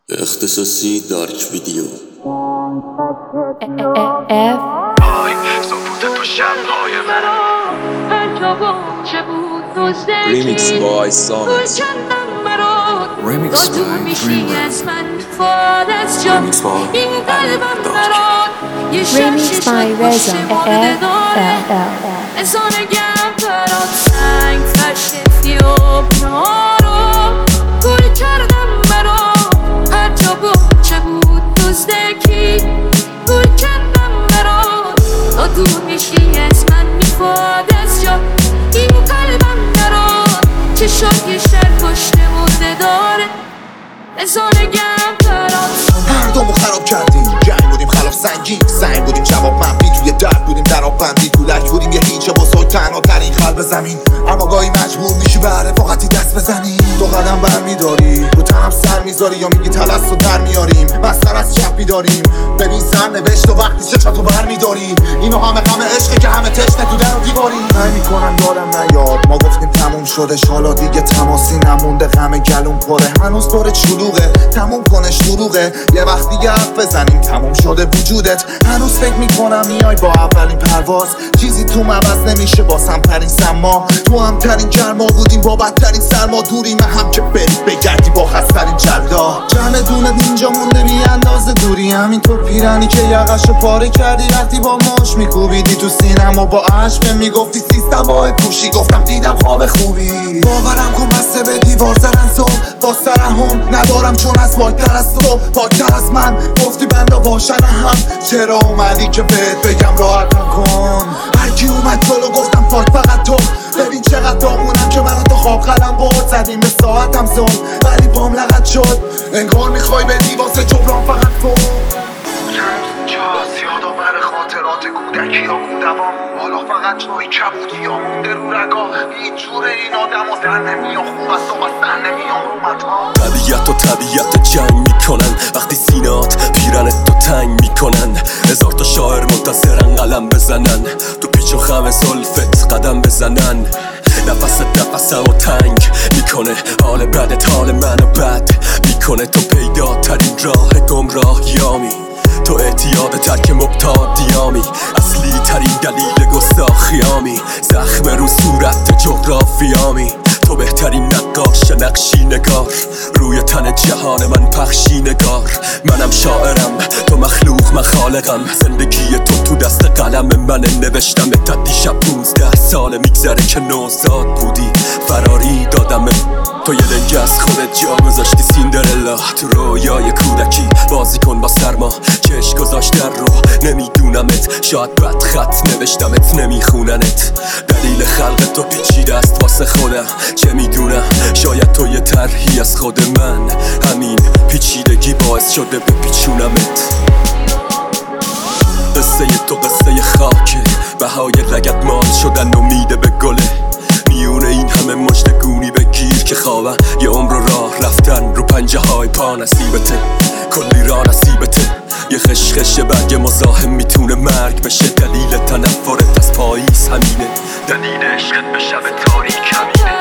اختصاصی دارک ویدیو. های سکوت تو شبهای Remix by Sonnet. Remix by Dreamer. Remix by Reza هر دومو خراب کردیم، جنگ بودیم خلاف سنگین، سنگ بودیم جواب منفی، توی درد بودیم دراب بندی، تو لک بودیم یه هیچ بزرگ تنها ترین قلب زمین. اما گاهی مجبور میشی به رفاقتی دست بزنی، دو قدم برمیداری رو تنم سر میذاری، یا میگی تلس رو در میاریم مستر از چپ میداریم. ببین سر نوشت و وقتی چشاتو برمیداری، اینو همه عشقه که همه تشنه تو در و دیواری. نمیکنم یادم نیاد ما گفتیم تموم شدش، حالا دیگه تماسی نمونده، غم گلوم پره هنوز داره چلوغه، تموم کنش دروغه، یه وقت دیگه حرف بزنیم تموم شده وجودت. هنوز فکر میکنم میای با اولین پرواز، چیزی تو عوض نمیشه باسم ترین سما، تو هم ترین گرما بودیم با بدترین سرما، دوری من هم که بری بگردی با خسترین جلدا. جمع دونه اینجا مونده بی اندازه دوری، همینطور پیرنی که یقشو پاره کردی وقتی با ماش میکوبیدی تو سینما، با عشق میگفتی سیستم با پوشی، گفتم دیدم خواب خوبی. باورم کن بسته به دیوار زدن صبح با سرهم ندارم، چون از پاکتر از تو پاکتر از من، گفتی بندا باشن هم، چرا اومدی که بهت بگم راحتم کن. هرکی اومد جلو گفتم پاک فقط تو، ببین چقدر دامونم که منو تو خواب قلم برد، زدیم به ساعتم زون ولی پام لغت شد، انگار میخوای بدی واسه جبران فقط تو. جاست یادآور خاطرات کودکی ها بودوام، حالا فقط جایی کبودی ها مونده رو رگا، هیچ جور این آدم ها در نمیام، خوب است و بستن نمیام رو مدها. طبیعت و طبیعت جنگ میکنن وقتی سینات پیرنت تو تنگ میکنن، هزار تا شاعر منتظرن قلم بزنن، تو پیچ و خم زلفت قدم بزنن، نفسم و تنگ میکنه، حال بدت حال منو بد میکنه، تو پیدا ترین راه گمراهیامی، تو اعتیاد ترک مبتادیامی، اصلی ترین دلیل گستاخیامی، زخم رو صورت جغرافیامی، تو بهترین نقاش نقشی نگار، روی تن جهان من پخشی نگار، منم شاعرم تو مخلوق من خالقم، زندگی تو دست قلم من نوشتم، تا دیشب 15 ساله میگذره که نوزاد بودی، فراری دادم تو یه لنگ از خودت جا گذاشتی سیندرلا، تو رویای کودکی بازی کن با سرما، چشم گذاشت در رو نمیدونمت، شاید بد خط نوشتمت نمیخوننت، دلیل خلق تو پیچیده است واسه خودم، چه میدونم شاید تو یه طرحی از خود من، همین پیچیدگی باعث شده بپیچونمت. قصه تو قصه خاکه، بهای لگت مال شدن امیده به گله، میونه این همه مشتگونی بگیر که خوابم، یه عمر راه رفتن رو پنجه های پا نصیبته، کلی راه نصیبته، یه خشخش برگ مزاحم میتونه مرگ بشه، دلیل تنفرت از پاییز همینه، دلیل عشقت به شب تاریک همینه.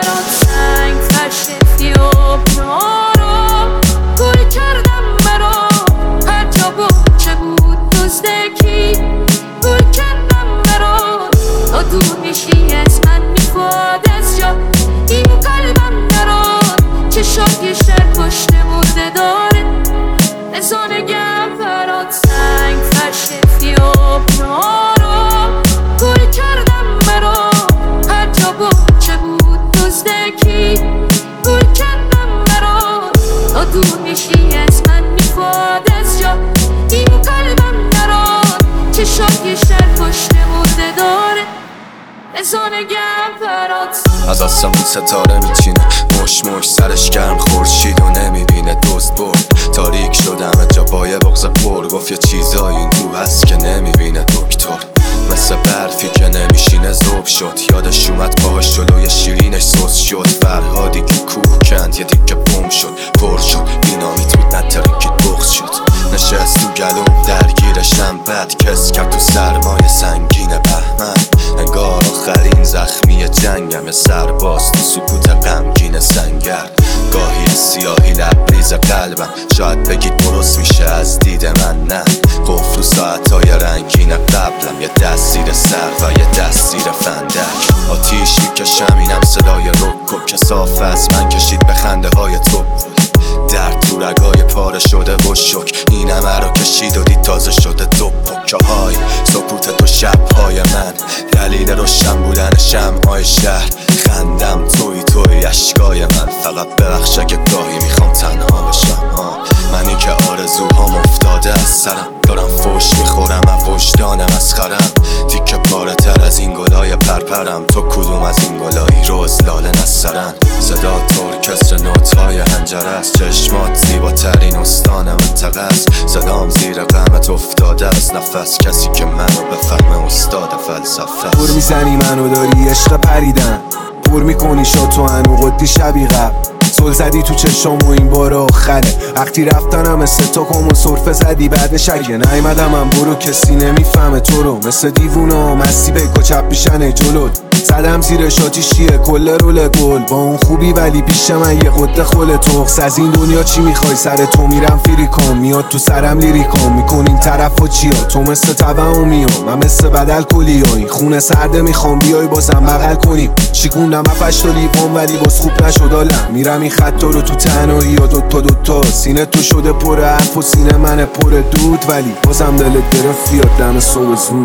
از آسمون ستاره میچینه، مش سرش گرم خورشید و نمیبینه، دوست برد تاریک شدم جا با یه بغض پر، گفت یه چیزایی این تو هست که نمیبینه دکتر، مثل برفی که نمیشینه ذوب شد، یادش اومد پاهاش جلوی شیرینش سوس شد، فرهادی که کوه کند یه دیگه بوم شد، پر شد بینامیت بود نترکید بغض شد، نشست تو گلوم درگیرشم، بد کس کرد تو سرمایه سنگین بهمن، انگار آخرین زخمی جنگم، سرباز تو سکوت غمگین سنگر، گاهی سیاهی لبریز قلب قلبم. شاید بگید درست میشه از دید من، نه قفل و ساعتهای رنگین قبلم، یه دست زیر سر و یه دست زیر فندک. آتیش میکشم اینم صدای رک که صاف از من کشید به خنده های تو. درد تو رگای پاره شده و شک این همه رو کشید و دید تازه شده دو پکه های سکوت تو شبهای من، دلیل روشن بودن شمعهای شهر. خندم توی اشکای من، فقط ببخش اگه گاهی میخوام تنها بشم. منی که آرزوهام افتاده از سرم، دارم فوش میخورم از وجدان مسخرم. تیکه پاره تر از این گلای پرپرم، تو کدوم از این گلایی روز لاله نسرن. صدا ترکستر نوت‌های حنجره است، چشمات زیباترین استان منطقه است. صدام زیر غمت افتاده از نفس، کسی که منو بفهمه استاد فلسفه. پر میزنی منو داری عشق پریدن، پر میکنی شاتو هنو قدی شبی قبل. سل زدی تو چشم و این بار آخره، وقتی رفتنم مثل تا کم و صرفه زدی بعدش اگه نیمدم من برو کسی نمیفهمه تو رو. مثل دیوونا مستی بگو چپ میشنه جلوت، زدم زیر شاتیشیه کل رول گل. با اون خوبی ولی پیش من یه قده خل تخص. از این دنیا چی میخوای سر تو میرم فریکام، میاد تو سرم لیریکام میکنین طرف و چیا. تو مثل طبع و میام من مثل بدل کلی ها، این خونه سرده میخوام بیای بازم بغل کنیم. شیکوندم افش تا لیوان ولی باز خوب نشد آلم، میرم این خطا رو تو تنهایی یا دوتا سینه تو شده پر حرف و سینه من پر دود، ولی بازم دلت گرفت بیاد دم صبح زود.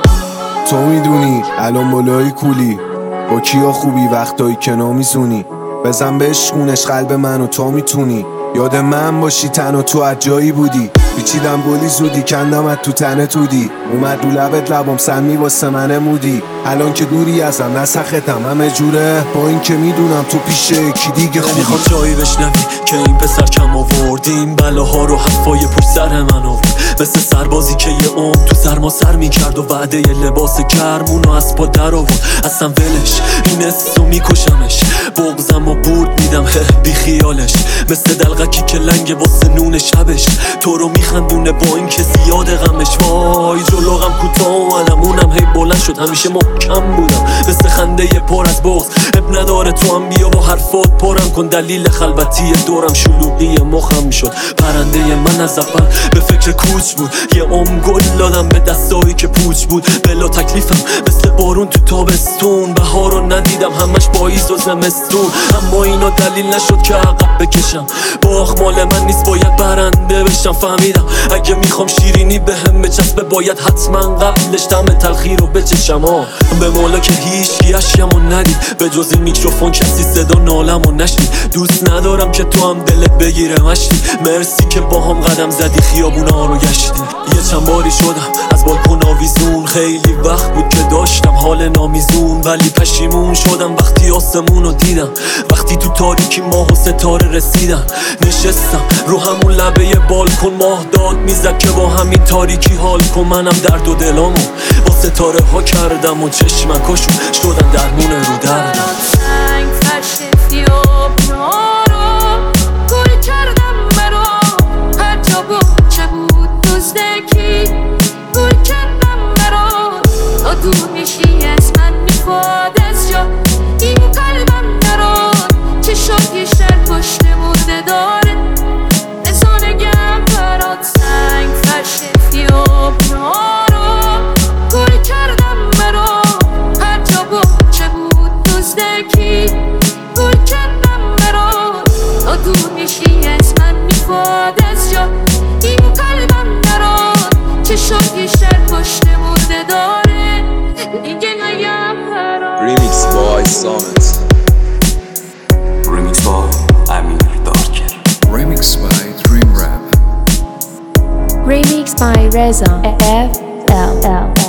تو میدونی الان بالای کولی با کیا خوبی وقتایی که نمیزونی، بزن بشکونش قلب منو تو میتونی. یاد من باشی تنها تو از جایی بودی، پیچیدم گلی زودی کندمت تو تنه تودی. اومد رو لبت لبام سمی واسه من مودی، الان که دوری ازم نسختم همه جوره. با این که میدونم تو پیش یکی دیگه خوبی. نمیخوام جایی بشنوی که این پسر کم آوردیم، بلاها رو حرفای پشت سر من آورد. مثل سربازی که یه عمر تو سرما سر میکرد و وعده یه لباس گرمونو از پا در آورد. اصلا ولش این اسو میکشمش، بغضم و برد میدم بی خیالش. مثل دلغکی که لنگ واسه نون شبش، تو رو میخندونه با این که زیاد غمش. وای جلو غم کوتاه اومدم اونم هی بلند شد، همیشه محکم بودم مثل خنده پر از بغض. اب نداره تو هم بیا با حرفات پرم کن، دلیل خلوتی دورم شلوغی مخم شد. پرنده من از اول به فکر کوچ بود، یه گل دادم به دستایی که پوچ بود. بلا تکلیفم مثل بارون تو تابستون، بهارو ندیدم همش پاییز و زمستون. اما اینا دلیل نشد که عقب بکشم، باخ مال من نیست باید برنده بشم. فهمیدم اگه میخوام شیرینی بهم بچسبه باید حتما قبلش طعم تلخی رو بچشم. به مولا که هیچ اشکمو ندید، به جز این میکروفون کسی صدا نالمو نشنید. دوست ندارم که تو هم دلت بگیره مشتی، مرسی که با هم قدم زدی خیابونا رو گشتی. یه چند باری شدم از بالکن آویزون، خیلی وقت بود که داشتم حال نامیزون، ولی پشیمون شدم وقتی آسمون رو دیدم. وقتی تو تاریکی ماه و ستاره رسیدم، نشستم رو همون لبه بالکن، ماه داد میزد که با همین تاریکی حال کن. منم درد و دلامو با ستاره ها کردم و چشمکاشون شدن درمون رو دردم. Remix by Summit. Remix by Amir Darker. Remix by Dream Rap. Remix by Reza FLL.